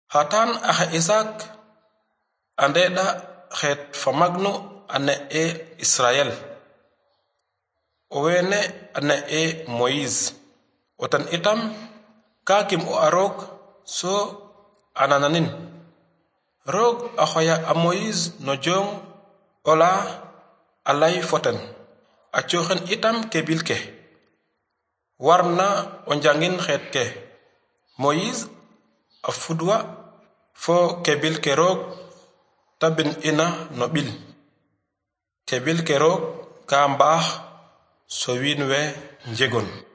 hatan axe isak a ndeɗa xeet fa magnu a ne'e israel o wene a ne'e moyise otan itam ka kim o a roog so a nananin roog a xoya a moyise no jom ola a lay foten a coxen itam kebil ke warna o njangin xeet ke moyise a fudwa fo kebil ke roog ta bin ina no ɓil kebil ke roog ka mbaax so wiin we njegon